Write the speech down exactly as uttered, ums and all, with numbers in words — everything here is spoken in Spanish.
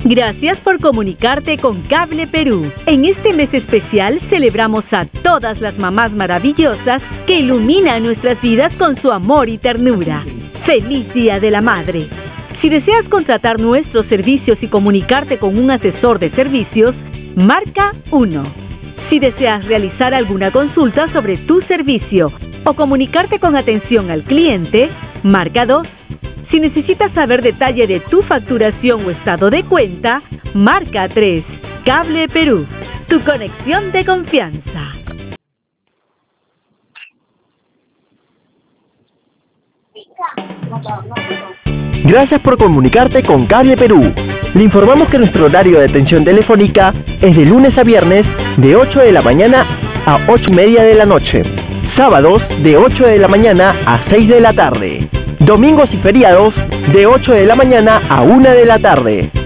Gracias por comunicarte con Cable Perú. En este mes especial celebramos a todas las mamás maravillosas que iluminan nuestras vidas con su amor y ternura. ¡Feliz Día de la Madre! Si deseas contratar nuestros servicios y comunicarte con un asesor de servicios, marca uno. Si deseas realizar alguna consulta sobre tu servicio o comunicarte con atención al cliente, marca dos. Si necesitas saber detalle de tu facturación o estado de cuenta, marca tres. Cable Perú, tu conexión de confianza. Gracias por comunicarte con Cable Perú. Le informamos que nuestro horario de atención telefónica es de lunes a viernes de ocho de la mañana a ocho y media de la noche. Sábados de ocho de la mañana a seis de la tarde. Domingos y feriados de ocho de la mañana a una de la tarde.